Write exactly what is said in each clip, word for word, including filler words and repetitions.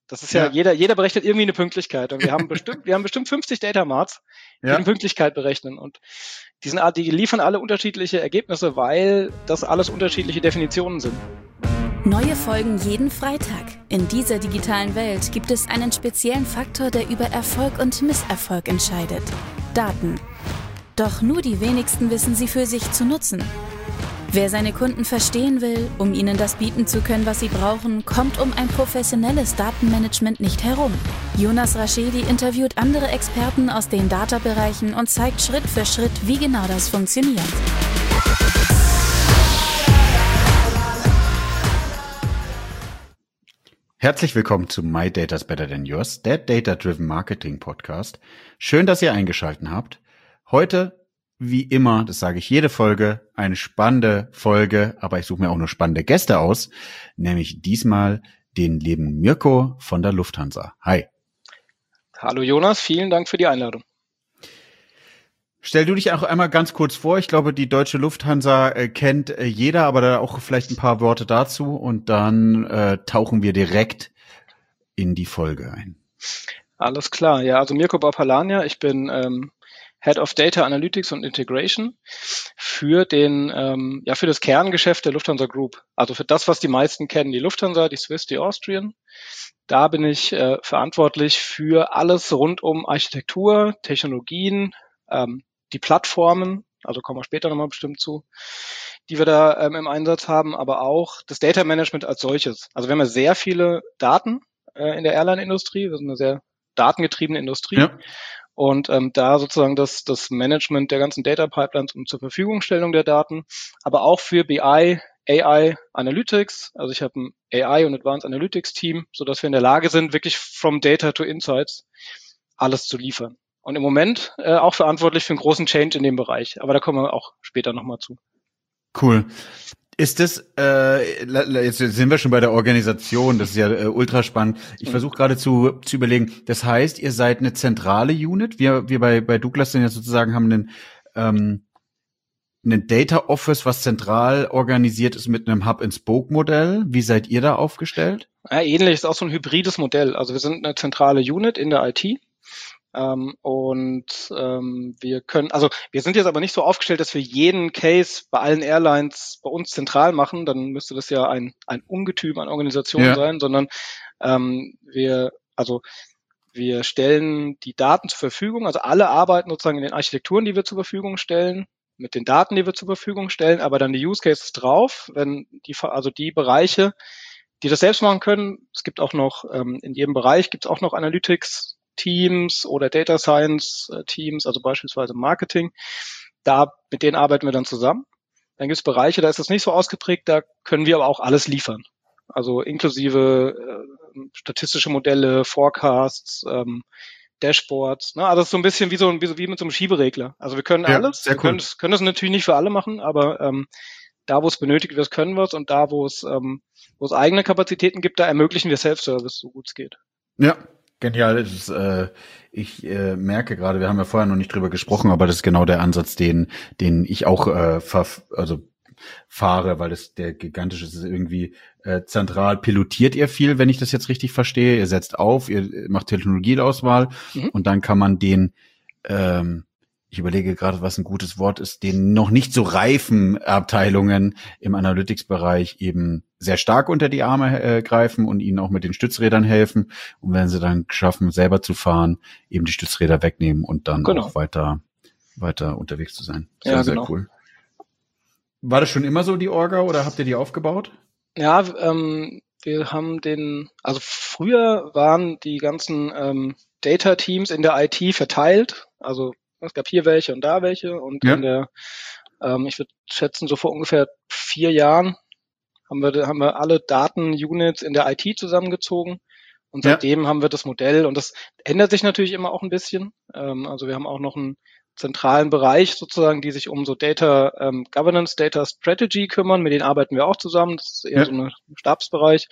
Das ist ja, ja, jeder, jeder berechnet irgendwie eine Pünktlichkeit. Und wir haben bestimmt, wir haben bestimmt fünfzig Data Marts, die ja. eine Pünktlichkeit berechnen. Und die sind, die liefern alle unterschiedliche Ergebnisse, weil das alles unterschiedliche Definitionen sind. Neue Folgen jeden Freitag. In dieser digitalen Welt gibt es einen speziellen Faktor, der über Erfolg und Misserfolg entscheidet. Daten. Doch nur die wenigsten wissen sie für sich zu nutzen. Wer seine Kunden verstehen will, um ihnen das bieten zu können, was sie brauchen, kommt um ein professionelles Datenmanagement nicht herum. Jonas Raschedi interviewt andere Experten aus den Data-Bereichen und zeigt Schritt für Schritt, wie genau das funktioniert. Herzlich willkommen zu My Data's Better Than Yours, der Data-Driven Marketing Podcast. Schön, dass ihr eingeschaltet habt. Heute, wie immer, das sage ich jede Folge, eine spannende Folge, aber ich suche mir auch nur spannende Gäste aus, nämlich diesmal den lieben Mirko von der Lufthansa. Hi. Hallo Jonas, vielen Dank für die Einladung. Stell du dich auch einmal ganz kurz vor. Ich glaube, die deutsche Lufthansa äh, kennt äh, jeder, aber da auch vielleicht ein paar Worte dazu und dann äh, tauchen wir direkt in die Folge ein. Alles klar, ja, also Mirko Bapalania, ich bin ähm, Head of Data Analytics und Integration für den, ähm, ja, für das Kerngeschäft der Lufthansa Group. Also für das, was die meisten kennen, die Lufthansa, die Swiss, die Austrian. Da bin ich äh, verantwortlich für alles rund um Architektur, Technologien, ähm, die Plattformen, also kommen wir später nochmal bestimmt zu, die wir da ähm, im Einsatz haben, aber auch das Data Management als solches. Also wir haben ja sehr viele Daten äh, in der Airline-Industrie, wir sind eine sehr datengetriebene Industrie. Ja. Und ähm, da sozusagen das, das Management der ganzen Data Pipelines und zur Verfügungstellung der Daten, aber auch für B I, A I, Analytics. Also ich habe ein A I und Advanced Analytics Team, sodass wir in der Lage sind, wirklich from Data to Insights alles zu liefern. Und im Moment äh, auch verantwortlich für einen großen Change in dem Bereich. Aber da kommen wir auch später nochmal zu. Cool. Ist das, äh, jetzt sind wir schon bei der Organisation, das ist ja äh, ultra spannend. Ich mhm. versuche gerade zu zu überlegen, das heißt, ihr seid eine zentrale Unit. Wir wir bei bei Douglas sind ja sozusagen, haben einen, ähm, einen Data Office, was zentral organisiert ist mit einem Hub-and-Spoke-Modell. Wie seid ihr da aufgestellt? Ja, ähnlich, ist auch so ein hybrides Modell. Also wir sind eine zentrale Unit in der I T. Ähm, und ähm, wir können, also wir sind jetzt aber nicht so aufgestellt, dass wir jeden Case bei allen Airlines bei uns zentral machen, dann müsste das ja ein ein Ungetüm an Organisation ja. sein, sondern ähm, wir, also wir stellen die Daten zur Verfügung, also alle arbeiten sozusagen in den Architekturen, die wir zur Verfügung stellen, mit den Daten, die wir zur Verfügung stellen, aber dann die Use Cases drauf, wenn die, also die Bereiche, die das selbst machen können, es gibt auch noch, ähm, in jedem Bereich gibt es auch noch Analytics Teams oder Data Science Teams, also beispielsweise Marketing. Da, mit denen arbeiten wir dann zusammen. Dann gibt es Bereiche, da ist das nicht so ausgeprägt, da können wir aber auch alles liefern. Also inklusive äh, statistische Modelle, Forecasts, ähm, Dashboards. Ne? Also das ist so ein bisschen wie so wie, wie mit so einem Schieberegler. Also wir können ja, alles. Wir cool. können, das, können das natürlich nicht für alle machen, aber ähm, da, wo es benötigt wird, können wir es, und da, wo es ähm, wo es eigene Kapazitäten gibt, da ermöglichen wir Self-Service, so gut es geht. Ja. Genial, das ist, äh, ich äh, merke gerade, wir haben ja vorher noch nicht drüber gesprochen, aber das ist genau der Ansatz, den den ich auch äh, verf- also fahre, weil das der gigantische ist irgendwie äh, zentral pilotiert ihr viel, wenn ich das jetzt richtig verstehe. Ihr setzt auf, ihr macht Technologieauswahl mhm. und dann kann man den, ähm, ich überlege gerade, was ein gutes Wort ist, den noch nicht so reifen Abteilungen im Analytics-Bereich eben sehr stark unter die Arme äh, greifen und ihnen auch mit den Stützrädern helfen. Und wenn sie dann schaffen, selber zu fahren, eben die Stützräder wegnehmen und dann genau. auch weiter weiter unterwegs zu sein. Sehr, ja, genau. Sehr cool. War das schon immer so, die Orga, oder habt ihr die aufgebaut? Ja, ähm, wir haben den, also früher waren die ganzen ähm, Data-Teams in der I T verteilt. Also es gab hier welche und da welche. Und ja. in der, ähm, ich würde schätzen, so vor ungefähr vier Jahren haben wir, haben wir alle Daten-Units in der I T zusammengezogen, und seitdem ja. haben wir das Modell, und das ändert sich natürlich immer auch ein bisschen. Ähm, also wir haben auch noch einen zentralen Bereich sozusagen, die sich um so Data ähm, Governance, Data Strategy kümmern, mit denen arbeiten wir auch zusammen, das ist eher ja. so ein Stabsbereich.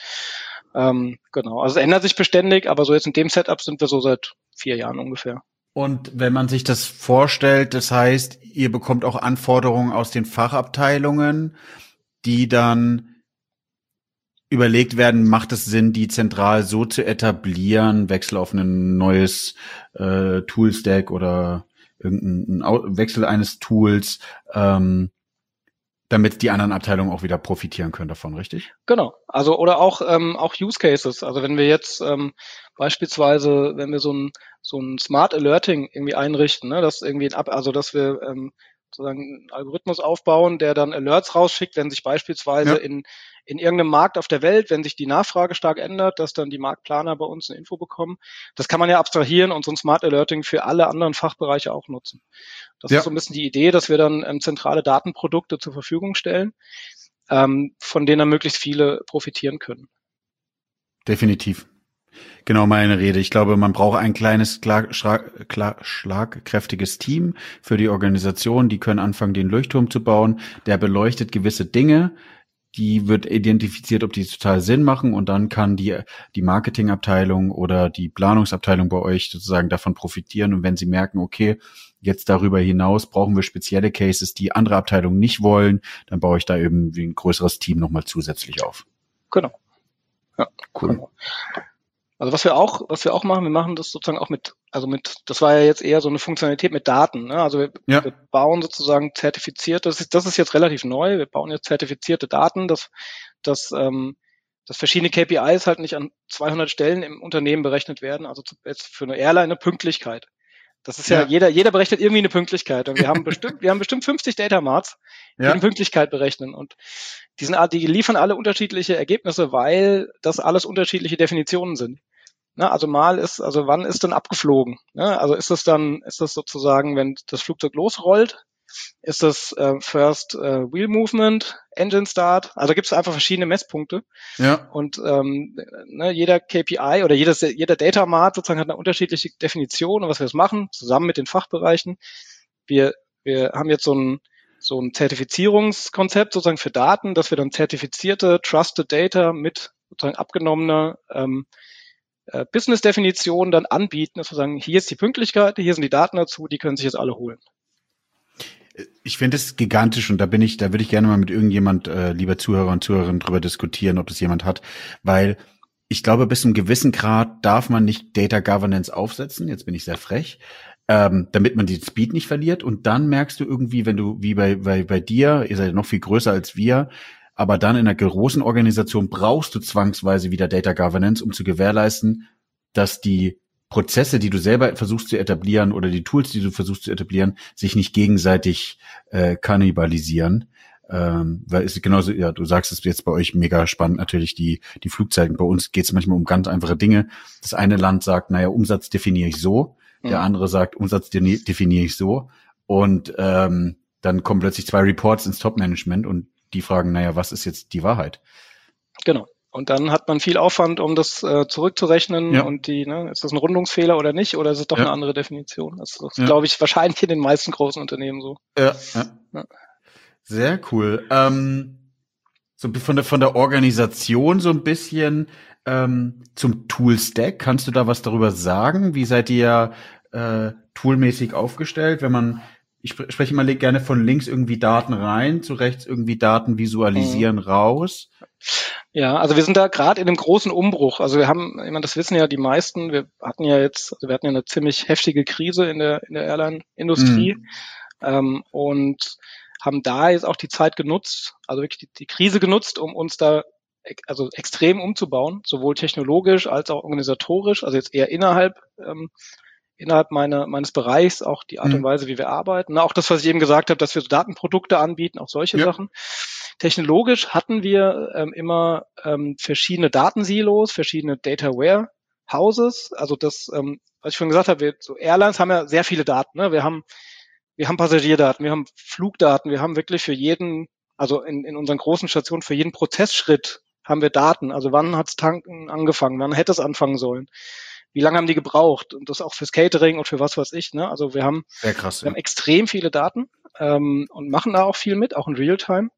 Ähm, genau, also es ändert sich beständig, aber so jetzt in dem Setup sind wir so seit vier Jahren ungefähr. Und wenn man sich das vorstellt, das heißt, ihr bekommt auch Anforderungen aus den Fachabteilungen, die dann überlegt werden, macht es Sinn, die zentral so zu etablieren, Wechsel auf ein neues äh, Toolstack oder irgendein Au- Wechsel eines Tools, ähm, damit die anderen Abteilungen auch wieder profitieren können davon, richtig? Genau. Also oder auch ähm, auch Use Cases. Also wenn wir jetzt ähm, beispielsweise, wenn wir so ein so ein Smart Alerting irgendwie einrichten, ne, dass irgendwie ein Ab, also dass wir ähm, sozusagen einen Algorithmus aufbauen, der dann Alerts rausschickt, wenn sich beispielsweise Ja. in in irgendeinem Markt auf der Welt, wenn sich die Nachfrage stark ändert, dass dann die Marktplaner bei uns eine Info bekommen. Das kann man ja abstrahieren und so ein Smart Alerting für alle anderen Fachbereiche auch nutzen. Das Ja. ist so ein bisschen die Idee, dass wir dann ähm, zentrale Datenprodukte zur Verfügung stellen, ähm, von denen dann möglichst viele profitieren können. Definitiv. Genau meine Rede. Ich glaube, man braucht ein kleines, klar, schlag, klar, schlagkräftiges Team für die Organisation. Die können anfangen, den Leuchtturm zu bauen. Der beleuchtet gewisse Dinge. Die wird identifiziert, ob die total Sinn machen. Und dann kann die, die Marketingabteilung oder die Planungsabteilung bei euch sozusagen davon profitieren. Und wenn sie merken, okay, jetzt darüber hinaus brauchen wir spezielle Cases, die andere Abteilungen nicht wollen, dann baue ich da eben wie ein größeres Team nochmal zusätzlich auf. Genau. Ja, cool. Genau. Also was wir auch, was wir auch machen, wir machen das sozusagen auch mit, also mit, das war ja jetzt eher so eine Funktionalität mit Daten, ne? Also wir, ja. wir bauen sozusagen zertifizierte, das ist, das ist jetzt relativ neu, wir bauen jetzt zertifizierte Daten, dass, dass, ähm, dass verschiedene K P Is halt nicht an zweihundert Stellen im Unternehmen berechnet werden, also jetzt für eine Airline eine Pünktlichkeit. Das ist ja, ja, jeder, jeder berechnet irgendwie eine Pünktlichkeit. Und wir haben bestimmt, wir haben bestimmt fünfzig Data Marts, die ja. eine Pünktlichkeit berechnen. Und die sind, die liefern alle unterschiedliche Ergebnisse, weil das alles unterschiedliche Definitionen sind. Na, also mal ist, also wann ist denn abgeflogen? Ne? Also ist das dann, ist das sozusagen, wenn das Flugzeug losrollt? Ist das äh, First äh, Wheel Movement, Engine Start? Also gibt es einfach verschiedene Messpunkte. Ja. Und ähm, ne, jeder K P I oder jedes, jeder Data Mart sozusagen hat eine unterschiedliche Definition und was wir jetzt machen, zusammen mit den Fachbereichen. Wir, wir haben jetzt so ein, so ein Zertifizierungskonzept sozusagen für Daten, dass wir dann zertifizierte, trusted Data mit sozusagen abgenommener ähm, äh, Business-Definition dann anbieten, dass wir sagen, hier ist die Pünktlichkeit, hier sind die Daten dazu, die können sich jetzt alle holen. Ich finde es gigantisch und da bin ich, da würde ich gerne mal mit irgendjemand, äh, lieber Zuhörer und Zuhörerinnen, drüber diskutieren, ob das jemand hat, weil ich glaube, bis zu einem gewissen Grad darf man nicht Data Governance aufsetzen, jetzt bin ich sehr frech, ähm, damit man den Speed nicht verliert und dann merkst du irgendwie, wenn du, wie bei, bei, bei dir, ihr seid noch viel größer als wir, aber dann in einer großen Organisation brauchst du zwangsweise wieder Data Governance, um zu gewährleisten, dass die Prozesse, die du selber versuchst zu etablieren oder die Tools, die du versuchst zu etablieren, sich nicht gegenseitig äh, kannibalisieren. Ähm, weil es ist genauso, ja, du sagst es jetzt bei euch mega spannend natürlich, die die Flugzeiten. Bei uns geht es manchmal um ganz einfache Dinge. Das eine Land sagt, naja, Umsatz definiere ich so. Mhm. Der andere sagt, Umsatz definiere ich so. Und ähm, dann kommen plötzlich zwei Reports ins Top-Management und die fragen, naja, was ist jetzt die Wahrheit? Genau. Und dann hat man viel Aufwand, um das äh, zurückzurechnen ja. und die, ne, ist das ein Rundungsfehler oder nicht, oder ist es doch ja. eine andere Definition? Das ist, ja. glaube ich, wahrscheinlich in den meisten großen Unternehmen so. Ja, ja. ja. Sehr cool. Ähm, so von der von der Organisation so ein bisschen ähm, zum Tool-Stack. Kannst du da was darüber sagen? Wie seid ihr äh, toolmäßig aufgestellt? Wenn man, ich sp- spreche mal gerne von links irgendwie Daten rein, zu rechts irgendwie Daten visualisieren mhm. raus. Ja, also wir sind da gerade in einem großen Umbruch. Also wir haben, ich meine, das wissen ja die meisten, wir hatten ja jetzt, also wir hatten ja eine ziemlich heftige Krise in der in der Airline-Industrie mhm. ähm, und haben da jetzt auch die Zeit genutzt, also wirklich die, die Krise genutzt, um uns da also extrem umzubauen, sowohl technologisch als auch organisatorisch, also jetzt eher innerhalb ähm, innerhalb meiner, meines Bereichs, auch die Art und Weise, wie wir arbeiten. Auch das, was ich eben gesagt habe, dass wir so Datenprodukte anbieten, auch solche ja. Sachen. Technologisch hatten wir ähm, immer ähm, verschiedene Datensilos, verschiedene Data Warehouses. Also das, ähm, was ich schon gesagt habe, wir, so Airlines haben ja sehr viele Daten. Ne? Wir haben wir haben Passagierdaten, wir haben Flugdaten, wir haben wirklich für jeden, also in, in unseren großen Stationen, für jeden Prozessschritt haben wir Daten. Also wann hat's Tanken angefangen, wann hätte es anfangen sollen? Wie lange haben die gebraucht? Und das auch fürs Catering und für was weiß ich. Ne? Also wir haben, Sehr krass, wir ja. haben extrem viele Daten ähm, und machen da auch viel mit, auch in Realtime.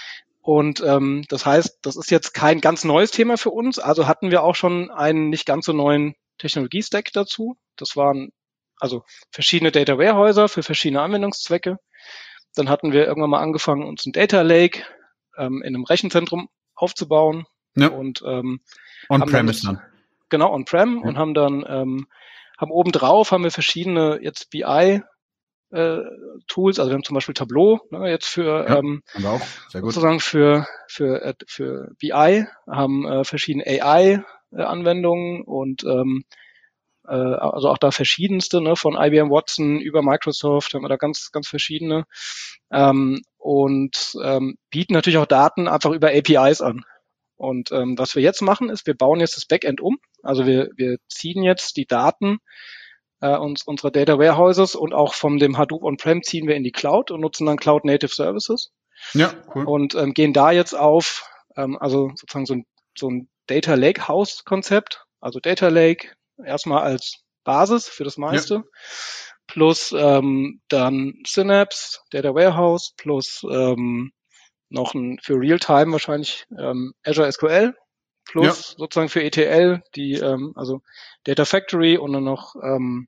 Und ähm, das heißt, das ist jetzt kein ganz neues Thema für uns. Also hatten wir auch schon einen nicht ganz so neuen Technologie-Stack dazu. Das waren also verschiedene Data Warehäuser für verschiedene Anwendungszwecke. Dann hatten wir irgendwann mal angefangen, uns ein Data Lake ähm, in einem Rechenzentrum aufzubauen. Ja. Und ähm, On-Premise dann. Genau, On-Prem ja. und haben dann ähm, haben obendrauf haben wir verschiedene jetzt B I äh, Tools, also wir haben zum Beispiel Tableau, ne, jetzt für ja, ähm, haben wir auch. Sehr gut. sozusagen für für äh, für B I, haben äh, verschiedene A I äh, Anwendungen und ähm, äh, also auch da verschiedenste, ne, von I B M Watson über Microsoft haben wir da ganz ganz verschiedene ähm, und ähm, bieten natürlich auch Daten einfach über A P Is an. Und ähm, was wir jetzt machen, ist, wir bauen jetzt das Backend um. Also wir wir ziehen jetzt die Daten äh, uns, unserer Data Warehouses und auch von dem Hadoop On-Prem ziehen wir in die Cloud und nutzen dann Cloud Native Services. Ja, cool. Und ähm, gehen da jetzt auf, ähm, also sozusagen so ein, so ein Data Lake House Konzept. Also Data Lake erstmal als Basis für das meiste. Ja. Plus ähm, dann Synapse, Data Warehouse, plus ähm, noch ein für Realtime wahrscheinlich ähm, Azure S Q L, plus ja. sozusagen für E T L, die ähm, also Data Factory und dann noch ähm,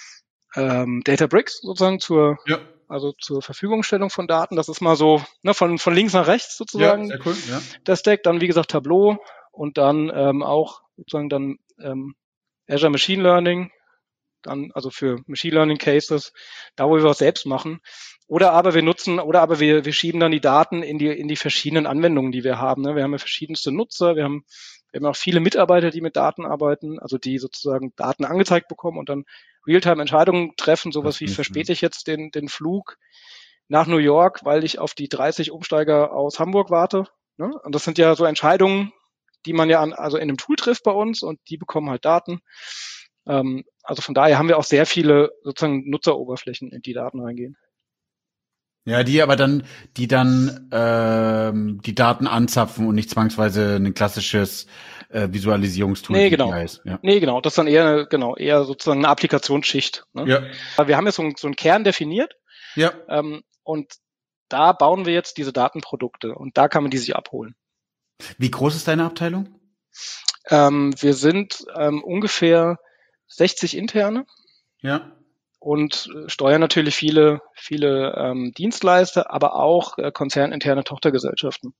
ähm, Databricks sozusagen zur ja. also zur Verfügungstellung von Daten. Das ist mal so ne, von von links nach rechts sozusagen. Ja, sehr cool, ja. Der Stack, dann wie gesagt Tableau und dann ähm, auch sozusagen dann ähm, Azure Machine Learning, dann also für Machine Learning Cases, da wo wir was selbst machen. Oder aber wir nutzen, oder aber wir, wir schieben dann die Daten in die, in die verschiedenen Anwendungen, die wir haben. Ne? Wir haben ja verschiedenste Nutzer, wir haben, wir haben auch viele Mitarbeiter, die mit Daten arbeiten, also die sozusagen Daten angezeigt bekommen und dann Realtime Entscheidungen treffen, sowas wie verspäte ich jetzt den, den Flug nach New York, weil ich auf die dreißig Umsteiger aus Hamburg warte. Ne? Und das sind ja so Entscheidungen, die man ja an, also in einem Tool trifft bei uns und die bekommen halt Daten. Ähm, also von daher haben wir auch sehr viele sozusagen Nutzeroberflächen, in die Daten reingehen. Ja, die aber dann, die dann ähm, die Daten anzapfen und nicht zwangsweise ein klassisches äh, Visualisierungstool. Nee, genau. Ist, ja. Nee, genau. Das ist dann eher, genau, eher sozusagen eine Applikationsschicht. Ne? Ja. Aber wir haben jetzt so, ein, so einen Kern definiert. Ja. Ähm, und da bauen wir jetzt diese Datenprodukte und da kann man die sich abholen. Wie groß ist deine Abteilung? Ähm, wir sind ähm, ungefähr sechzig Interne. Ja. Und steuern natürlich viele, viele ähm, Dienstleister, aber auch äh, konzerninterne Tochtergesellschaften.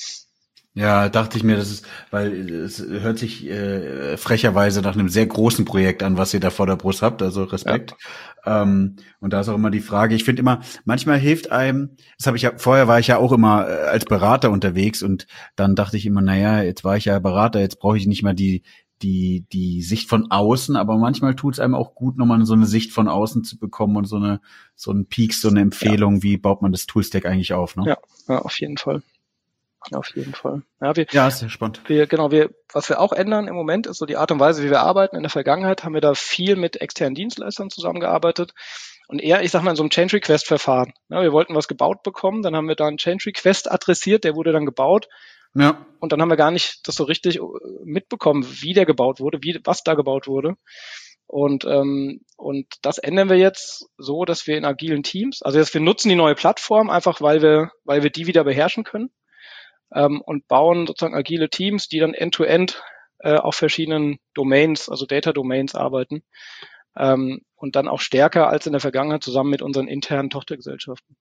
Ja, dachte ich mir, das ist, weil es hört sich äh, frecherweise nach einem sehr großen Projekt an, was ihr da vor der Brust habt, also Respekt. Ja. Ähm, und da ist auch immer die Frage, ich finde immer, manchmal hilft einem, das habe ich ja, vorher war ich ja auch immer äh, als Berater unterwegs und dann dachte ich immer, naja, jetzt war ich ja Berater, jetzt brauche ich nicht mal die die die Sicht von außen, aber manchmal tut es einem auch gut, nochmal so eine Sicht von außen zu bekommen und so eine so einen Peak, so eine Empfehlung, ja. Wie baut man das Toolstack eigentlich auf, ne? Ja, ja, auf jeden Fall. Auf jeden Fall. Ja, wir, ja, ist sehr spannend. Wir, genau, wir, was wir auch ändern im Moment, ist so die Art und Weise, wie wir arbeiten. In der Vergangenheit haben wir da viel mit externen Dienstleistern zusammengearbeitet und eher, ich sag mal, in so einem Change Request Verfahren. Ja, wir wollten was gebaut bekommen, dann haben wir da einen Change Request adressiert, der wurde dann gebaut. Ja. Und dann haben wir gar nicht das so richtig mitbekommen, wie der gebaut wurde, wie was da gebaut wurde. Und ähm, und das ändern wir jetzt so, dass wir in agilen Teams, also jetzt wir nutzen die neue Plattform einfach, weil wir weil wir die wieder beherrschen können ähm, und bauen sozusagen agile Teams, die dann end-to-end äh, auf verschiedenen Domains, also Data Domains arbeiten ähm, und dann auch stärker als in der Vergangenheit zusammen mit unseren internen Tochtergesellschaften.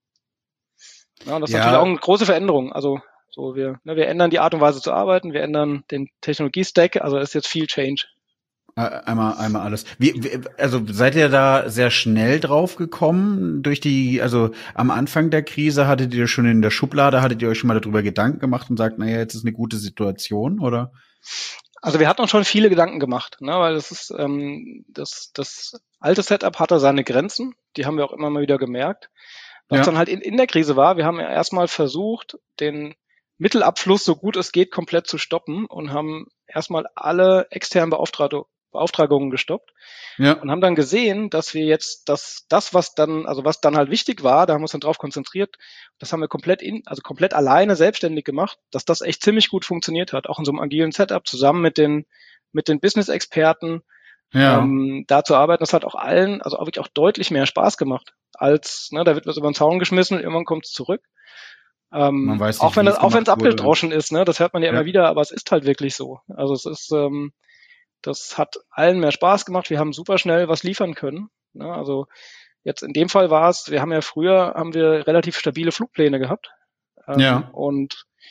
Ja, das ist ja. natürlich auch eine große Veränderung. Also So, wir, ne, wir ändern die Art und Weise zu arbeiten, wir ändern den Technologie-Stack, also es ist jetzt viel Change. Einmal, einmal alles. Wie, wie, also seid ihr da sehr schnell drauf gekommen durch die, also am Anfang der Krise hattet ihr schon in der Schublade, hattet ihr euch schon mal darüber Gedanken gemacht und sagt, naja, jetzt ist eine gute Situation, oder? Also wir hatten uns schon viele Gedanken gemacht, ne, weil das ist, ähm, das, das alte Setup hatte seine Grenzen, die haben wir auch immer mal wieder gemerkt. Was ja. dann halt in, in der Krise war, wir haben ja erstmal versucht, den Mittelabfluss so gut es geht komplett zu stoppen und haben erstmal alle externen Beauftrag- Beauftragungen gestoppt ja. und haben dann gesehen, dass wir jetzt das, das, was dann, also was dann halt wichtig war, da haben wir uns dann drauf konzentriert, das haben wir komplett in, also komplett alleine selbstständig gemacht, dass das echt ziemlich gut funktioniert hat, auch in so einem agilen Setup zusammen mit den, mit den Business-Experten, ja. ähm, da zu arbeiten. Das hat auch allen, also auch wirklich auch deutlich mehr Spaß gemacht, als, ne, da wird was über den Zaun geschmissen und irgendwann kommt es zurück. Ähm, Man weiß nicht, auch wenn das, auch wenn es wurde. abgedroschen ist, ne, das hört man ja, ja immer wieder, aber es ist halt wirklich so. Also es ist, ähm, das hat allen mehr Spaß gemacht. Wir haben super schnell was liefern können. Ne? Also jetzt in dem Fall war es, wir haben ja früher haben wir relativ stabile Flugpläne gehabt ähm, ja. und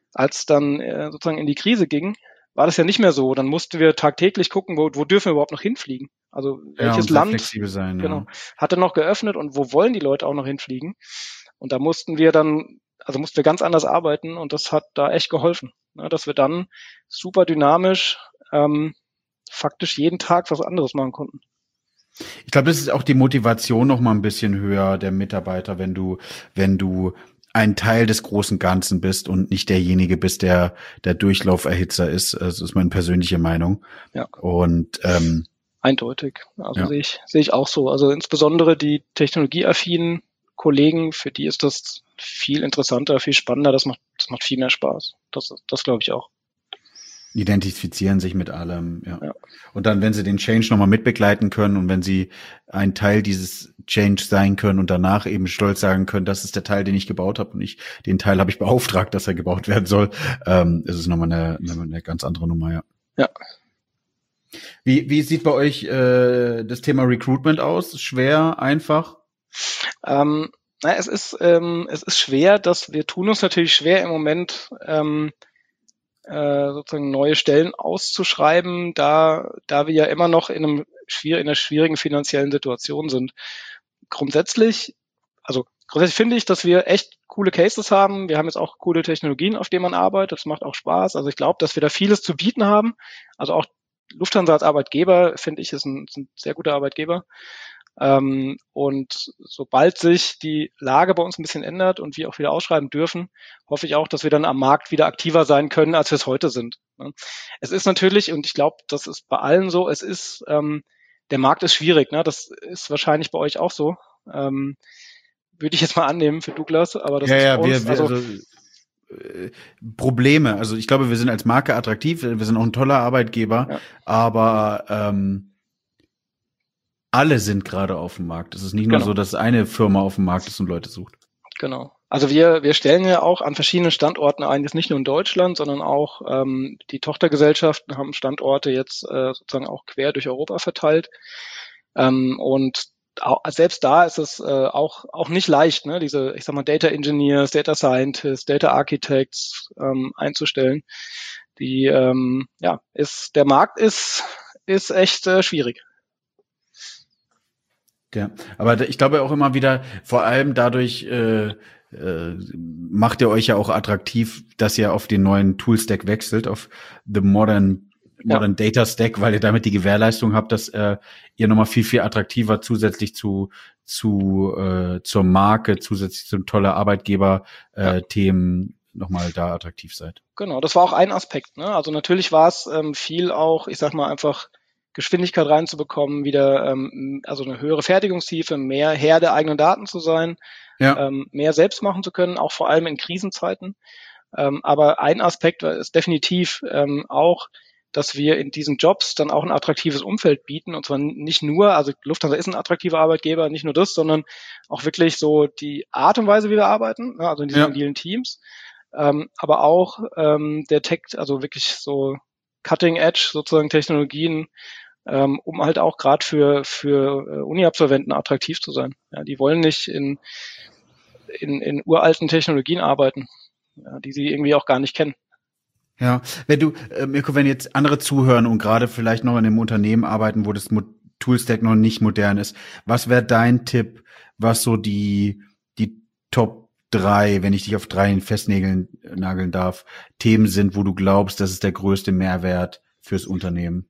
als dann äh, sozusagen in die Krise ging, war das ja nicht mehr so. Dann mussten wir tagtäglich gucken, wo, wo dürfen wir überhaupt noch hinfliegen? Also welches ja, Land flexibel sein, genau, ja. hatte noch geöffnet und wo wollen die Leute auch noch hinfliegen? Und da mussten wir dann, also mussten wir ganz anders arbeiten und das hat da echt geholfen, ne, dass wir dann super dynamisch ähm, faktisch jeden Tag was anderes machen konnten. Ich glaube, das ist auch die Motivation noch mal ein bisschen höher der Mitarbeiter, wenn du, wenn du ein Teil des großen Ganzen bist und nicht derjenige bist, der der Durchlauferhitzer ist. Das ist meine persönliche Meinung. Ja. Und ähm, eindeutig. Also ja. sehe ich sehe ich auch so. Also insbesondere die technologieaffinen Kollegen, für die ist das viel interessanter, viel spannender. Das macht das macht viel mehr Spaß. Das das glaube ich auch. Identifizieren sich mit allem, ja. ja. Und dann, wenn sie den Change nochmal mitbegleiten können und wenn sie ein Teil dieses Change sein können und danach eben stolz sagen können, das ist der Teil, den ich gebaut habe und ich, den Teil habe ich beauftragt, dass er gebaut werden soll, ähm, ist es nochmal eine, eine, eine ganz andere Nummer, ja. Ja. Wie, wie sieht bei euch äh, das Thema Recruitment aus? Schwer, einfach? Ähm, na, es ist ähm, es ist schwer, dass wir tun uns natürlich schwer im Moment ähm, sozusagen neue Stellen auszuschreiben, da da wir ja immer noch in einem schwier in einer schwierigen finanziellen Situation sind. Grundsätzlich, also grundsätzlich finde ich, dass wir echt coole Cases haben. Wir haben jetzt auch coole Technologien, auf denen man arbeitet. Das macht auch Spaß. Also ich glaube, dass wir da vieles zu bieten haben. Also auch Lufthansa als Arbeitgeber, finde ich, ist ein, ist ein sehr guter Arbeitgeber. Ähm, und sobald sich die Lage bei uns ein bisschen ändert und wir auch wieder ausschreiben dürfen, hoffe ich auch, dass wir dann am Markt wieder aktiver sein können, als wir es heute sind. Ne? Es ist natürlich, und ich glaube, das ist bei allen so, es ist, ähm, der Markt ist schwierig, ne? Das ist wahrscheinlich bei euch auch so. Ähm, würde ich jetzt mal annehmen für Douglas, aber das ja, ist ja, bei uns, wir, wir, also, also äh, Probleme. Also ich glaube, wir sind als Marke attraktiv, wir sind auch ein toller Arbeitgeber, ja. aber ähm, alle sind gerade auf dem Markt. Es ist nicht nur genau. so, dass eine Firma auf dem Markt ist und Leute sucht. Genau. Also wir wir stellen ja auch an verschiedenen Standorten ein, jetzt nicht nur in Deutschland, sondern auch ähm, die Tochtergesellschaften haben Standorte jetzt äh, sozusagen auch quer durch Europa verteilt. Ähm, und auch, selbst da ist es äh, auch auch nicht leicht, ne, diese, ich sag mal, Data Engineers, Data Scientists, Data Architects ähm, einzustellen. Die ähm, ja ist der Markt ist ist echt äh, schwierig. Ja, aber ich glaube auch immer wieder, vor allem dadurch äh, äh, macht ihr euch ja auch attraktiv, dass ihr auf den neuen Toolstack wechselt, auf the modern modern ja. Data Stack, weil ihr damit die Gewährleistung habt, dass äh, ihr nochmal viel viel attraktiver zusätzlich zu zu äh, zur Marke, zusätzlich zum tolle Arbeitgeber äh, ja. Themen nochmal da attraktiv seid. Genau, das war auch ein Aspekt. Ne? Also natürlich war es ähm, viel auch, ich sag mal einfach Geschwindigkeit reinzubekommen, wieder ähm, also eine höhere Fertigungstiefe, mehr Herr der eigenen Daten zu sein, ja. ähm, mehr selbst machen zu können, auch vor allem in Krisenzeiten. Ähm, aber ein Aspekt ist definitiv ähm, auch, dass wir in diesen Jobs dann auch ein attraktives Umfeld bieten und zwar nicht nur, also Lufthansa ist ein attraktiver Arbeitgeber, nicht nur das, sondern auch wirklich so die Art und Weise, wie wir arbeiten, ne? Also in diesen ja. agilen Teams, ähm, aber auch ähm, der Tech, also wirklich so Cutting Edge sozusagen Technologien, ähm, um halt auch gerade für für äh, Uni-Absolventen attraktiv zu sein. Ja, die wollen nicht in in, in uralten Technologien arbeiten, ja, die sie irgendwie auch gar nicht kennen. Ja, wenn du, äh, Mirko, wenn jetzt andere zuhören und gerade vielleicht noch in einem Unternehmen arbeiten, wo das Mo- Toolstack noch nicht modern ist, was wäre dein Tipp, was so die die Top drei, wenn ich dich auf drei festnageln nageln darf, Themen sind, wo du glaubst, das ist der größte Mehrwert fürs Unternehmen?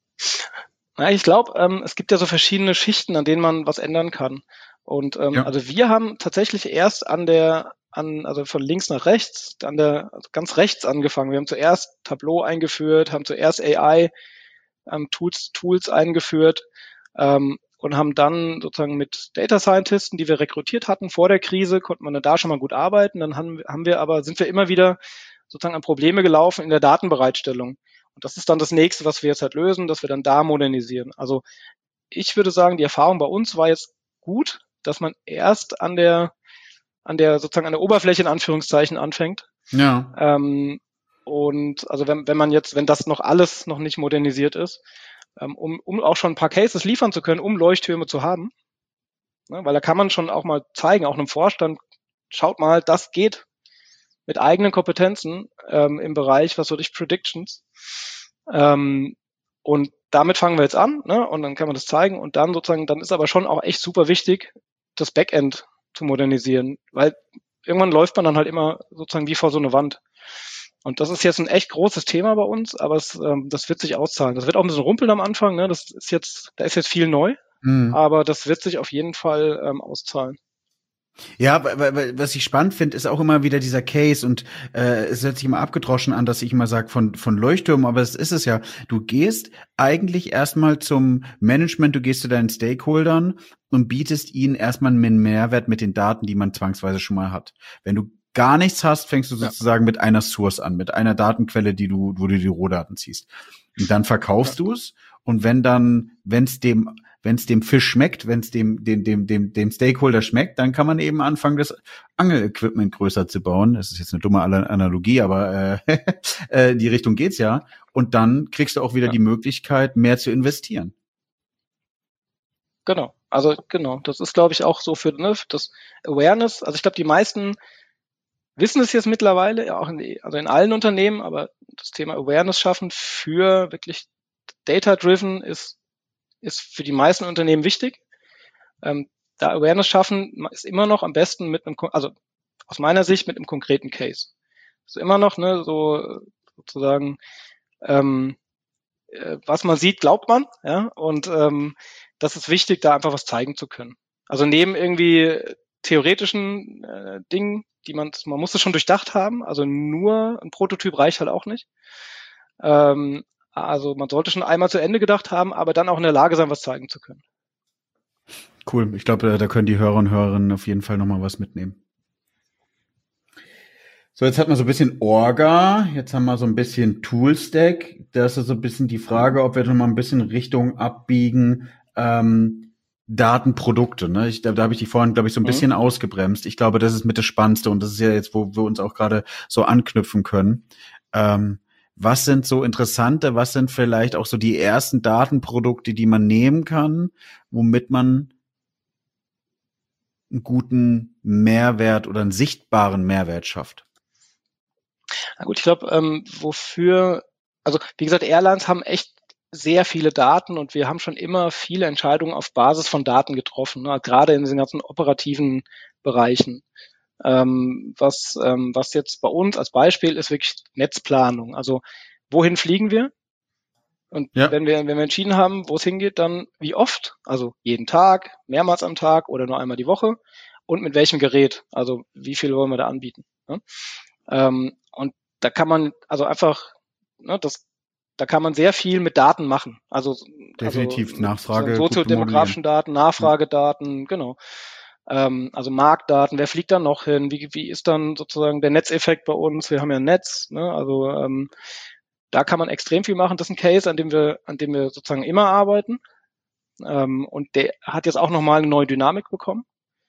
Ja, ich glaube, ähm, es gibt ja so verschiedene Schichten, an denen man was ändern kann. Und ähm, ja. also wir haben tatsächlich erst an der, an also von links nach rechts, an der also ganz rechts angefangen. Wir haben zuerst Tableau eingeführt, haben zuerst A I ähm, Tools Tools eingeführt ähm, und haben dann sozusagen mit Data Scientisten, die wir rekrutiert hatten vor der Krise, konnte man da schon mal gut arbeiten. Dann haben, haben wir aber sind wir immer wieder sozusagen an Probleme gelaufen in der Datenbereitstellung. Und das ist dann das Nächste, was wir jetzt halt lösen, dass wir dann da modernisieren. Also ich würde sagen, die Erfahrung bei uns war jetzt gut, dass man erst an der, an der sozusagen an der Oberfläche in Anführungszeichen anfängt. Ja. Ähm, und also wenn, wenn man jetzt, wenn das noch alles noch nicht modernisiert ist, ähm, um, um auch schon ein paar Cases liefern zu können, um Leuchttürme zu haben, ne, weil da kann man schon auch mal zeigen, auch einem Vorstand, schaut mal, das geht. mit eigenen Kompetenzen ähm, im Bereich, was weiß ich, Predictions. Ähm, und damit fangen wir jetzt an, ne? Und dann kann man das zeigen und dann sozusagen, dann ist aber schon auch echt super wichtig, das Backend zu modernisieren, weil irgendwann läuft man dann halt immer sozusagen wie vor so eine Wand. Und das ist jetzt ein echt großes Thema bei uns, aber es, ähm, das wird sich auszahlen. Das wird auch ein bisschen rumpeln am Anfang, ne? Das ist jetzt, da ist jetzt viel neu, mhm. aber das wird sich auf jeden Fall ähm, auszahlen. Ja, was ich spannend finde, ist auch immer wieder dieser Case und äh, es hört sich immer abgedroschen an, dass ich immer sage von von Leuchttürmen, aber es ist es ja. Du gehst eigentlich erstmal zum Management, du gehst zu deinen Stakeholdern und bietest ihnen erstmal einen Mehrwert mit den Daten, die man zwangsweise schon mal hat. Wenn du gar nichts hast, fängst du sozusagen ja. mit einer Source an, mit einer Datenquelle, die du, wo du die Rohdaten ziehst. Und dann verkaufst ja. du es und wenn dann, wenn es dem wenn es dem Fisch schmeckt, wenn es dem, dem, dem, dem, dem Stakeholder schmeckt, dann kann man eben anfangen, das Angelequipment größer zu bauen. Das ist jetzt eine dumme Analogie, aber äh, äh, die Richtung geht's ja. Und dann kriegst du auch wieder ja. die Möglichkeit, mehr zu investieren. Genau. Also genau. Das ist, glaube ich, auch so für ne, das Awareness. Also ich glaube, die meisten wissen es jetzt mittlerweile, auch in, also in allen Unternehmen, aber das Thema Awareness schaffen für wirklich Data-Driven ist ist für die meisten Unternehmen wichtig. Ähm, da Awareness schaffen ist immer noch am besten mit einem, also aus meiner Sicht mit einem konkreten Case. Ist immer noch ne so sozusagen ähm, äh, was man sieht, glaubt man, ja. Und ähm, das ist wichtig, da einfach was zeigen zu können. Also neben irgendwie theoretischen äh, Dingen, die man man muss es schon durchdacht haben. Also nur ein Prototyp reicht halt auch nicht. Ähm, Also man sollte schon einmal zu Ende gedacht haben, aber dann auch in der Lage sein, was zeigen zu können. Cool. Ich glaube, da können die Hörer und Hörerinnen auf jeden Fall nochmal was mitnehmen. So, jetzt hat man so ein bisschen Orga, jetzt haben wir so ein bisschen Toolstack. Das ist so ein bisschen die Frage, ob wir nochmal ein bisschen Richtung abbiegen, ähm, Datenprodukte. Ne? Ich, da, da habe ich die vorhin, glaube ich, so ein bisschen mhm. ausgebremst. Ich glaube, das ist mit das Spannendste und das ist ja jetzt, wo wir uns auch gerade so anknüpfen können. Ähm, Was sind so interessante, was sind vielleicht auch so die ersten Datenprodukte, die man nehmen kann, womit man einen guten Mehrwert oder einen sichtbaren Mehrwert schafft? Na gut, ich glaube, ähm, wofür, also wie gesagt, Airlines haben echt sehr viele Daten und wir haben schon immer viele Entscheidungen auf Basis von Daten getroffen, ne? Gerade in diesen ganzen operativen Bereichen. Ähm, was, ähm, was jetzt bei uns als Beispiel ist wirklich Netzplanung. Also wohin fliegen wir? Und ja. wenn wir wenn wir entschieden haben, wo es hingeht, dann wie oft? Also jeden Tag, mehrmals am Tag oder nur einmal die Woche und mit welchem Gerät? Also wie viel wollen wir da anbieten? Ne? Ähm, und da kann man also einfach, ne, das da kann man sehr viel mit Daten machen. Also definitiv also, Nachfrage, soziodemografischen Daten, Nachfragedaten, ja. genau. Also Marktdaten, wer fliegt da noch hin, wie, wie ist dann sozusagen der Netzeffekt bei uns, wir haben ja ein Netz, ne? Also ähm, da kann man extrem viel machen, das ist ein Case, an dem wir, an dem wir sozusagen immer arbeiten ähm, und der hat jetzt auch nochmal eine neue Dynamik bekommen.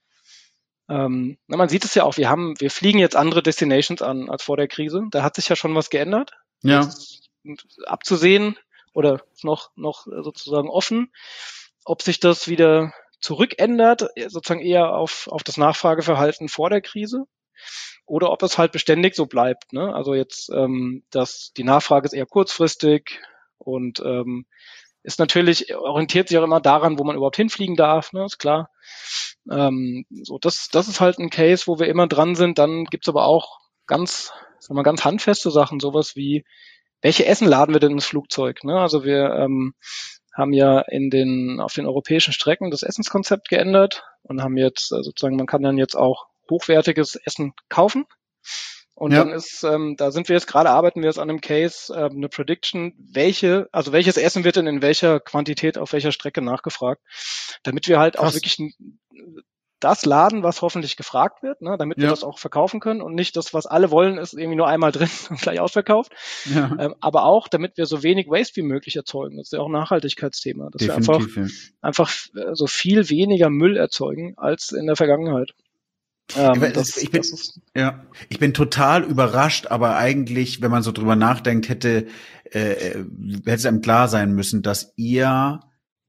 Ähm, na, man sieht es ja auch, wir haben, wir fliegen jetzt andere Destinations an als vor der Krise, da hat sich ja schon was geändert. Ja. Jetzt abzusehen oder noch, noch sozusagen offen, ob sich das wieder zurückändert, sozusagen eher auf, auf das Nachfrageverhalten vor der Krise oder ob es halt beständig so bleibt. Ne? Also jetzt, ähm, dass die Nachfrage ist eher kurzfristig und ähm, ist natürlich, orientiert sich auch immer daran, wo man überhaupt hinfliegen darf, ne? Ist klar. Ähm, so, das, das ist halt ein Case, wo wir immer dran sind. Dann gibt's aber auch ganz, sagen wir mal, ganz handfeste Sachen, sowas wie, welche Essen laden wir denn ins Flugzeug? Ne? Also wir ähm, haben ja in den auf den europäischen Strecken das Essenskonzept geändert und haben jetzt äh, sozusagen, man kann dann jetzt auch hochwertiges Essen kaufen. Und ja. dann ist, ähm, da sind wir jetzt gerade, arbeiten wir jetzt an einem Case, äh, eine Prediction, welche, also welches Essen wird denn in welcher Quantität auf welcher Strecke nachgefragt, damit wir halt Krass. auch wirklich das laden, was hoffentlich gefragt wird, ne, damit ja. wir das auch verkaufen können und nicht das, was alle wollen, ist irgendwie nur einmal drin und gleich ausverkauft. Ja. Ähm, aber auch, damit wir so wenig Waste wie möglich erzeugen. Das ist ja auch ein Nachhaltigkeitsthema. Dass Definitiv, wir einfach, ja. einfach so viel weniger Müll erzeugen als in der Vergangenheit. Ähm, ich, das, ich bin, das ist, ja, ich bin total überrascht, aber eigentlich, wenn man so drüber nachdenkt, hätte, äh, hätte es einem klar sein müssen, dass ihr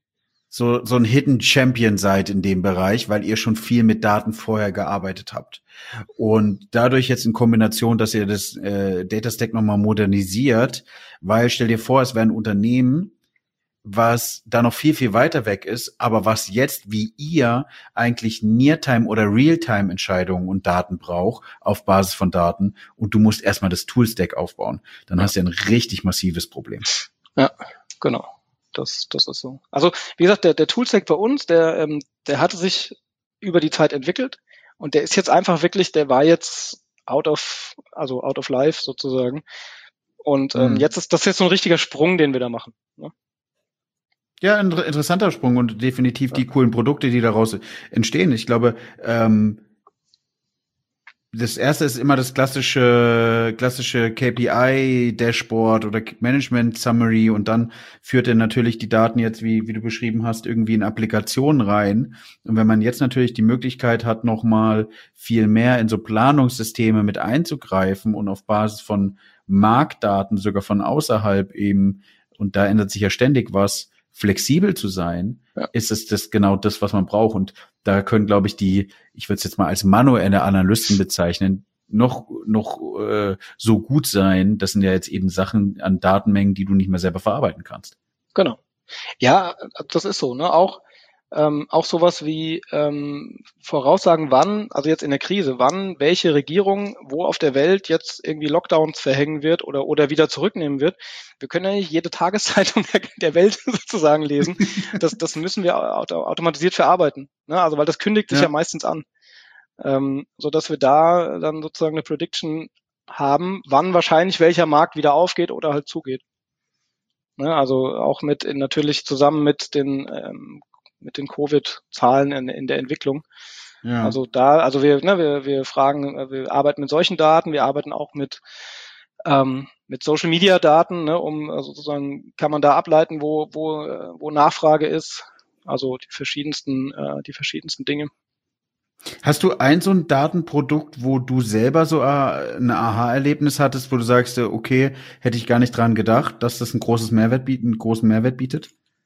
so, so ein Hidden Champion seid in dem Bereich, weil ihr schon viel mit Daten vorher gearbeitet habt. Und dadurch jetzt in Kombination, dass ihr das äh, Data Stack nochmal modernisiert, weil stell dir vor, es wäre ein Unternehmen, was da noch viel, viel weiter weg ist, aber was jetzt wie ihr eigentlich Near-Time- oder Real-Time-Entscheidungen und Daten braucht auf Basis von Daten und du musst erstmal das Tool-Stack aufbauen. Dann ja. hast du ein richtig massives Problem. Ja, genau. Das, das ist so. Also, wie gesagt, der, der Toolstack bei uns, der, ähm, der hatte sich über die Zeit entwickelt und der ist jetzt einfach wirklich, der war jetzt out of, also out of life sozusagen. Und ähm, mhm. jetzt ist das jetzt so ein richtiger Sprung, den wir da machen. Ne? Ja, ein interessanter Sprung und definitiv ja. die coolen Produkte, die daraus entstehen. Ich glaube, ähm, das erste ist immer das klassische, klassische K P I-Dashboard oder Management-Summary und dann führt er natürlich die Daten jetzt, wie, wie du beschrieben hast, irgendwie in Applikationen rein. Und wenn man jetzt natürlich die Möglichkeit hat, nochmal viel mehr in so Planungssysteme mit einzugreifen und auf Basis von Marktdaten, sogar von außerhalb eben, und da ändert sich ja ständig was, flexibel zu sein, ja. ist es das genau das, was man braucht. Und da können, glaube ich, die, ich würde es jetzt mal als manuelle Analysten bezeichnen, noch noch äh, so gut sein. Das sind ja jetzt eben Sachen an Datenmengen, die du nicht mehr selber verarbeiten kannst. Genau. Ja, das ist so. Ne, auch ähm, auch sowas wie ähm, Voraussagen, wann, also jetzt in der Krise, wann welche Regierung wo auf der Welt jetzt irgendwie Lockdowns verhängen wird oder oder wieder zurücknehmen wird. Wir können ja nicht jede Tageszeitung der, der Welt sozusagen lesen. Das das müssen wir auto, automatisiert verarbeiten. Ne? Also weil das kündigt sich ja, ja meistens an, ähm, so dass wir da dann sozusagen eine Prediction haben, wann wahrscheinlich welcher Markt wieder aufgeht oder halt zugeht. Ne? Also auch mit in, natürlich zusammen mit den ähm, mit den Covid-Zahlen in, in der Entwicklung. Ja. Also da, also wir, ne, wir, wir fragen, wir arbeiten mit solchen Daten, wir arbeiten auch mit ähm, mit Social-Media-Daten, ne, um also sozusagen kann man da ableiten, wo wo wo Nachfrage ist. Also die verschiedensten äh, die verschiedensten Dinge. Hast du ein so ein Datenprodukt, wo du selber so ein Aha-Erlebnis hattest, wo du sagst, okay, hätte ich gar nicht dran gedacht, dass das ein großes Mehrwert bietet, einen großen Mehrwert bietet?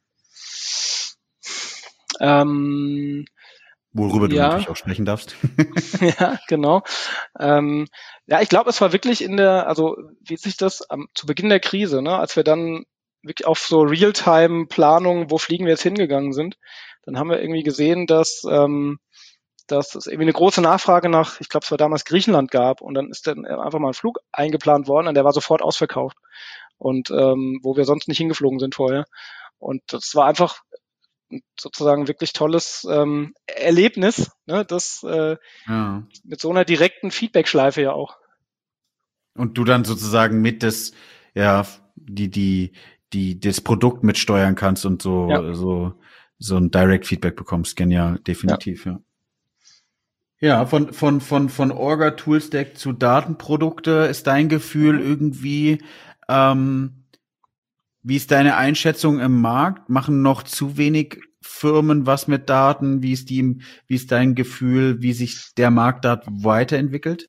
Ähm, Worüber du ja. natürlich auch sprechen darfst. Ja, genau. Ähm, ja, ich glaube, es war wirklich in der, also wie sich das am, zu Beginn der Krise, ne, als wir dann wirklich auf so Realtime-Planung, wo fliegen wir jetzt hingegangen sind, dann haben wir irgendwie gesehen, dass ähm, dass es irgendwie eine große Nachfrage nach, ich glaube, es war damals Griechenland gab und dann ist dann einfach mal ein Flug eingeplant worden und der war sofort ausverkauft und ähm, wo wir sonst nicht hingeflogen sind vorher. Und das war einfach sozusagen wirklich tolles ähm, Erlebnis, ne, das äh, ja. mit so einer direkten Feedback-Schleife ja auch. Und du dann sozusagen mit das, ja, die, die, die, das Produkt mitsteuern kannst und so, ja. so, so ein Direct-Feedback bekommst. Genial, definitiv, ja. ja. Ja, von, von, von, von Orga Toolstack zu Datenprodukte ist dein Gefühl irgendwie, ähm, wie ist deine Einschätzung im Markt? Machen noch zu wenig Firmen was mit Daten? Wie ist die, wie ist dein Gefühl, wie sich der Markt da weiterentwickelt?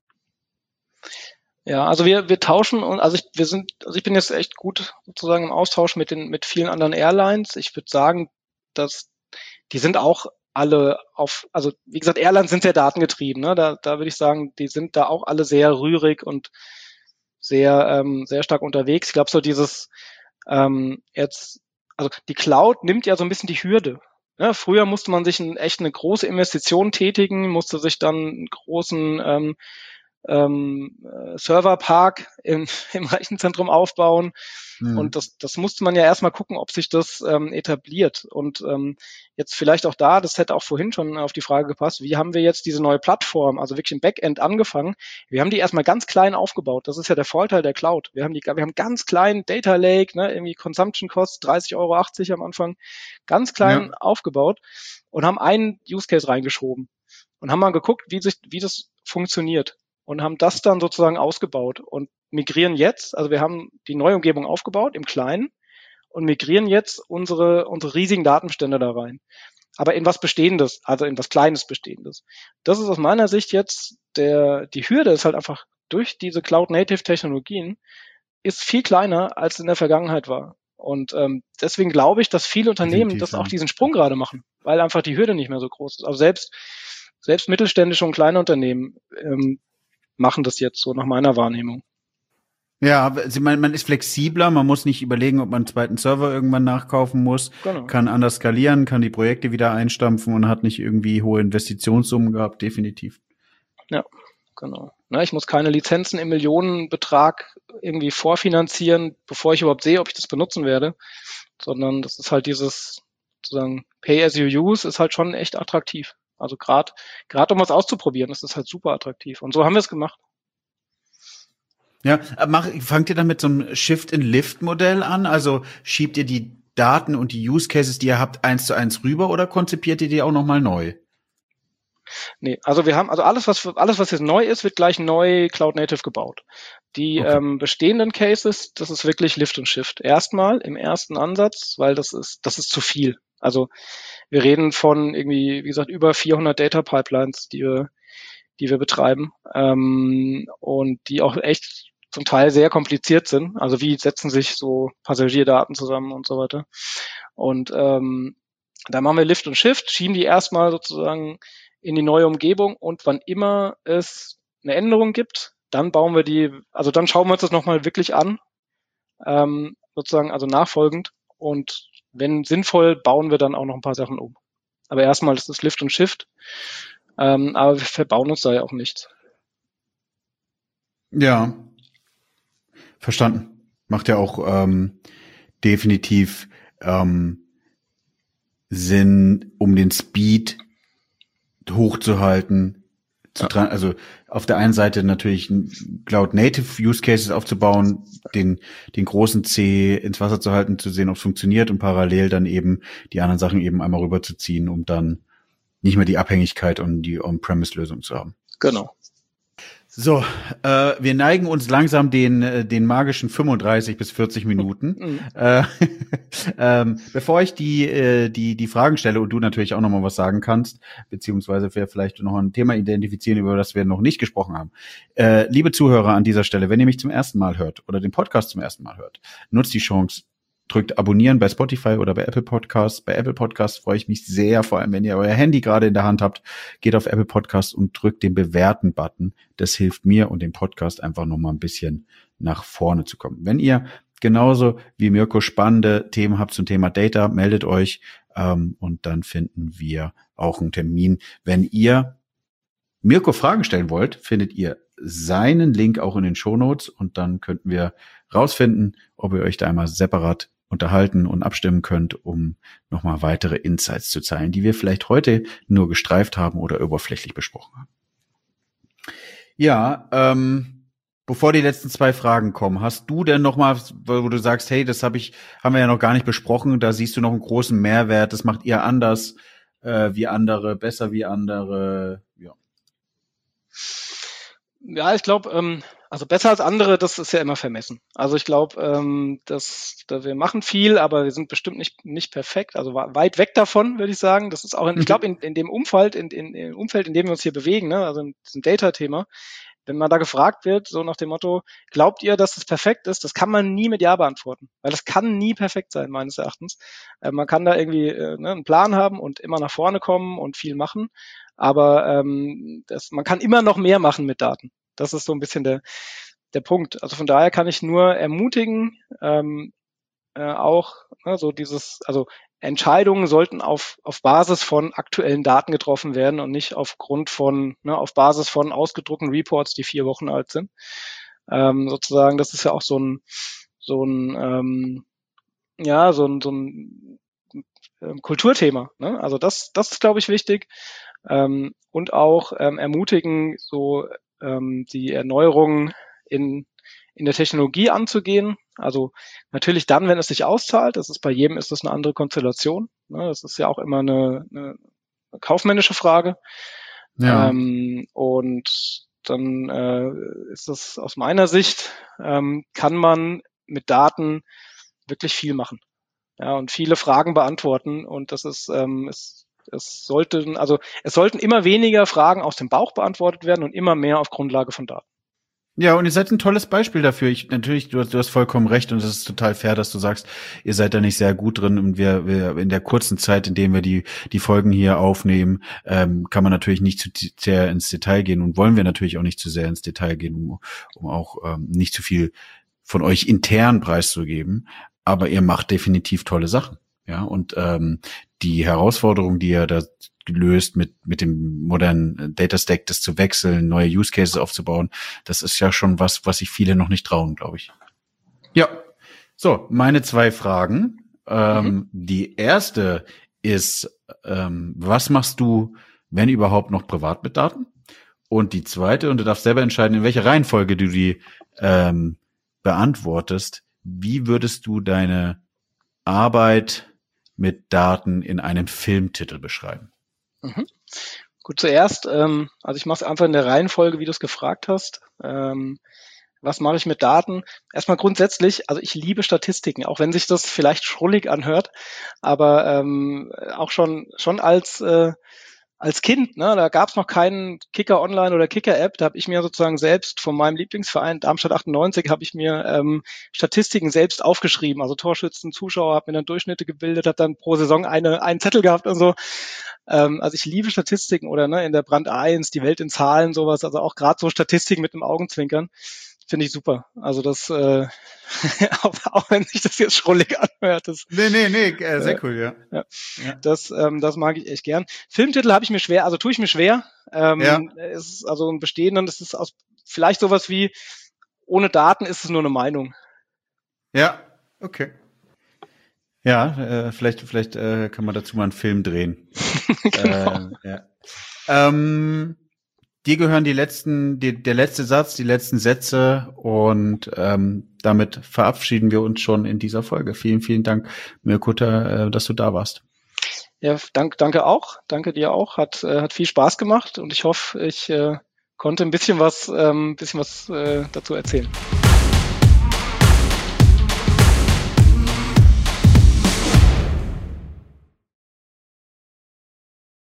Ja, also wir, wir tauschen und, also ich, wir sind, also ich bin jetzt echt gut sozusagen im Austausch mit den, mit vielen anderen Airlines. Ich würde sagen, dass die sind auch alle auf, also wie gesagt, Airlines sind sehr datengetrieben, ne? Da, da würde ich sagen, die sind da auch alle sehr rührig und sehr, ähm, sehr stark unterwegs. Ich glaube, so dieses ähm, jetzt, also die Cloud nimmt ja so ein bisschen die Hürde. Ja, früher musste man sich ein, echt eine große Investition tätigen, musste sich dann einen großen ähm, ähm, Serverpark im, im Rechenzentrum aufbauen. Mhm. Und das, das musste man ja erstmal gucken, ob sich das ähm, etabliert. Und ähm, jetzt vielleicht auch da, das hätte auch vorhin schon auf die Frage gepasst, wie haben wir jetzt diese neue Plattform, also wirklich im Backend angefangen? Wir haben die erstmal ganz klein aufgebaut. Das ist ja der Vorteil der Cloud. Wir haben die, wir haben ganz klein Data Lake, ne, irgendwie Consumption Cost dreißig Euro achtzig am Anfang, ganz klein ja. aufgebaut und haben einen Use Case reingeschoben und haben mal geguckt, wie sich, wie das funktioniert. Und haben das dann sozusagen ausgebaut und migrieren jetzt, also wir haben die neue Umgebung aufgebaut im Kleinen und migrieren jetzt unsere unsere riesigen Datenbestände da rein. Aber in was Bestehendes, also in was Kleines Bestehendes. Das ist aus meiner Sicht jetzt der, die Hürde ist halt einfach durch diese Cloud-Native-Technologien ist viel kleiner, als in der Vergangenheit war. Und ähm, deswegen glaube ich, dass viele Unternehmen Definitiv, das ja. auch diesen Sprung gerade machen, weil einfach die Hürde nicht mehr so groß ist. Also selbst selbst mittelständische und kleine Unternehmen ähm, machen das jetzt so nach meiner Wahrnehmung. Ja, also man, man ist flexibler, man muss nicht überlegen, ob man einen zweiten Server irgendwann nachkaufen muss, Genau. kann anders skalieren, kann die Projekte wieder einstampfen und hat nicht irgendwie hohe Investitionssummen gehabt, definitiv. Ja, genau. Na, ich muss keine Lizenzen im Millionenbetrag irgendwie vorfinanzieren, bevor ich überhaupt sehe, ob ich das benutzen werde, sondern das ist halt dieses sozusagen Pay as you use ist halt schon echt attraktiv. Also gerade gerade um was auszuprobieren, ist das halt super attraktiv. Und so haben wir es gemacht. Ja, mach, fangt ihr dann mit so einem Shift-and-Lift-Modell an? Also schiebt ihr die Daten und die Use Cases, die ihr habt, eins zu eins rüber oder konzipiert ihr die auch nochmal neu? Nee, also wir haben, also alles, was alles, was jetzt neu ist, wird gleich neu Cloud Native gebaut. Die Okay. ähm, bestehenden Cases, das ist wirklich Lift und Shift. Erstmal im ersten Ansatz, weil das ist, das ist zu viel. Also wir reden von irgendwie, wie gesagt, über vierhundert Data Pipelines, die wir, die wir betreiben ähm, und die auch echt zum Teil sehr kompliziert sind. Also wie setzen sich so Passagierdaten zusammen und so weiter. Und ähm, da machen wir Lift und Shift, schieben die erstmal sozusagen in die neue Umgebung und wann immer es eine Änderung gibt, dann bauen wir die, also dann schauen wir uns das nochmal wirklich an, ähm, sozusagen also nachfolgend und wenn sinnvoll, bauen wir dann auch noch ein paar Sachen um. Aber erstmal ist es Lift und Shift, ähm, aber wir verbauen uns da ja auch nichts. Ja, verstanden. Macht ja auch ähm, definitiv ähm, Sinn, um den Speed hochzuhalten. Zu tra- also auf der einen Seite natürlich Cloud-Native Use Cases aufzubauen, den den großen C ins Wasser zu halten, zu sehen, ob es funktioniert und parallel dann eben die anderen Sachen eben einmal rüberzuziehen, um dann nicht mehr die Abhängigkeit und die On-Premise-Lösung zu haben. Genau. So, äh, wir neigen uns langsam den äh, den magischen fünfunddreißig bis vierzig Minuten. Mhm. äh, ähm, bevor ich die äh, die die Fragen stelle und du natürlich auch noch mal was sagen kannst, beziehungsweise wir vielleicht noch ein Thema identifizieren, über das wir noch nicht gesprochen haben. Äh, liebe Zuhörer an dieser Stelle, wenn ihr mich zum ersten Mal hört oder den Podcast zum ersten Mal hört, nutzt die Chance. Drückt Abonnieren bei Spotify oder bei Apple Podcasts. Bei Apple Podcasts freue ich mich sehr, vor allem wenn ihr euer Handy gerade in der Hand habt. Geht auf Apple Podcasts und drückt den Bewerten-Button. Das hilft mir und dem Podcast einfach nochmal ein bisschen nach vorne zu kommen. Wenn ihr genauso wie Mirko spannende Themen habt zum Thema Data, meldet euch ähm, und dann finden wir auch einen Termin. Wenn ihr Mirko Fragen stellen wollt, findet ihr seinen Link auch in den Shownotes und dann könnten wir rausfinden, ob ihr euch da einmal separat unterhalten und abstimmen könnt, um nochmal weitere Insights zu teilen, die wir vielleicht heute nur gestreift haben oder oberflächlich besprochen haben. Ja, ähm, bevor die letzten zwei Fragen kommen, hast du denn nochmal, wo du sagst, hey, das habe ich, haben wir ja noch gar nicht besprochen, da siehst du noch einen großen Mehrwert, das macht ihr anders äh, wie andere, besser wie andere, ja. Ja, ich glaube, ähm, also besser als andere, das ist ja immer vermessen. Also ich glaube, ähm, dass, dass wir machen viel, aber wir sind bestimmt nicht nicht perfekt. Also weit weg davon, würde ich sagen. Das ist auch, in, ich glaube, in, in dem Umfeld, in, in, im Umfeld, in dem wir uns hier bewegen, ne, also in diesem Data-Thema, wenn man da gefragt wird, so nach dem Motto, glaubt ihr, dass das perfekt ist? Das kann man nie mit Ja beantworten, weil das kann nie perfekt sein, meines Erachtens. Äh, man kann da irgendwie äh, ne, einen Plan haben und immer nach vorne kommen und viel machen. Aber ähm, das, man kann immer noch mehr machen mit Daten. Das ist so ein bisschen der, der Punkt. Also von daher kann ich nur ermutigen, ähm, äh, auch ne, so dieses, also Entscheidungen sollten auf, auf Basis von aktuellen Daten getroffen werden und nicht aufgrund von, ne, auf Basis von ausgedruckten Reports, die vier Wochen alt sind. Ähm, sozusagen, das ist ja auch so ein, so ein, ähm, ja, so ein, so ein ähm, Kulturthema. Ne? Also das, das ist, glaube ich, wichtig. Ähm, und auch ähm, ermutigen, so ähm, die Erneuerungen in, in der Technologie anzugehen. Also natürlich dann, wenn es sich auszahlt. Das ist bei jedem ist das eine andere Konstellation. Ne? Das ist ja auch immer eine, eine kaufmännische Frage. Ja. Ähm, und dann äh, ist das aus meiner Sicht, ähm, kann man mit Daten wirklich viel machen. Ja, und viele Fragen beantworten. Und das ist, ähm, ist Es sollten, also es sollten immer weniger Fragen aus dem Bauch beantwortet werden und immer mehr auf Grundlage von Daten. Ja, und ihr seid ein tolles Beispiel dafür. Ich natürlich, du hast, du hast vollkommen recht und es ist total fair, dass du sagst, ihr seid da nicht sehr gut drin und wir, wir in der kurzen Zeit, in der wir die die Folgen hier aufnehmen, ähm, kann man natürlich nicht zu sehr ins Detail gehen und wollen wir natürlich auch nicht zu sehr ins Detail gehen, um, um auch ähm, nicht zu viel von euch intern preiszugeben. Aber ihr macht definitiv tolle Sachen, ja. Und ähm, die Herausforderung, die ihr da gelöst mit mit dem modernen Data Stack, das zu wechseln, neue Use Cases aufzubauen. Das ist ja schon was, was sich viele noch nicht trauen, glaube ich. Ja. So, meine zwei Fragen. Ähm, mhm. Die erste ist, ähm, was machst du, wenn überhaupt, noch privat mit Daten? Und die zweite, und du darfst selber entscheiden, in welcher Reihenfolge du die ähm, beantwortest. Wie würdest du deine Arbeit mit Daten in einem Filmtitel beschreiben? Mhm. Gut, zuerst, ähm, also ich mache es einfach in der Reihenfolge, wie du es gefragt hast. Ähm, was mache ich mit Daten? Erstmal grundsätzlich, also ich liebe Statistiken, auch wenn sich das vielleicht schrullig anhört, aber ähm, auch schon schon als äh, als Kind, ne, da gab es noch keinen Kicker Online oder Kicker App, da habe ich mir sozusagen selbst von meinem Lieblingsverein Darmstadt achtundneunzig habe ich mir ähm, Statistiken selbst aufgeschrieben, also Torschützen, Zuschauer, habe mir dann Durchschnitte gebildet, habe dann pro Saison eine einen Zettel gehabt und so. Ähm, also ich liebe Statistiken oder ne in der Brand eins, die Welt in Zahlen, sowas, also auch gerade so Statistiken mit einem Augenzwinkern. Finde ich super. Also das, äh, auch, auch wenn sich das jetzt schrullig anhört. Das, nee, nee, nee, äh, sehr äh, cool, ja. ja. ja. Das, ähm, das mag ich echt gern. Filmtitel habe ich mir schwer, also tue ich mir schwer. Ähm, ja. Es ist also ein bestehenden, das ist aus, vielleicht sowas wie, ohne Daten ist es nur eine Meinung. Ja, okay. Ja, äh, vielleicht, vielleicht äh, kann man dazu mal einen Film drehen. genau. äh, ja. Ähm, Dir gehören die letzten, die, der letzte Satz, die letzten Sätze und ähm, damit verabschieden wir uns schon in dieser Folge. Vielen, vielen Dank, Mirko Kutter, äh, dass du da warst. Ja, danke, danke auch. Danke dir auch. Hat, äh, hat viel Spaß gemacht und ich hoffe, ich äh, konnte ein bisschen was, ähm, bisschen was äh, dazu erzählen.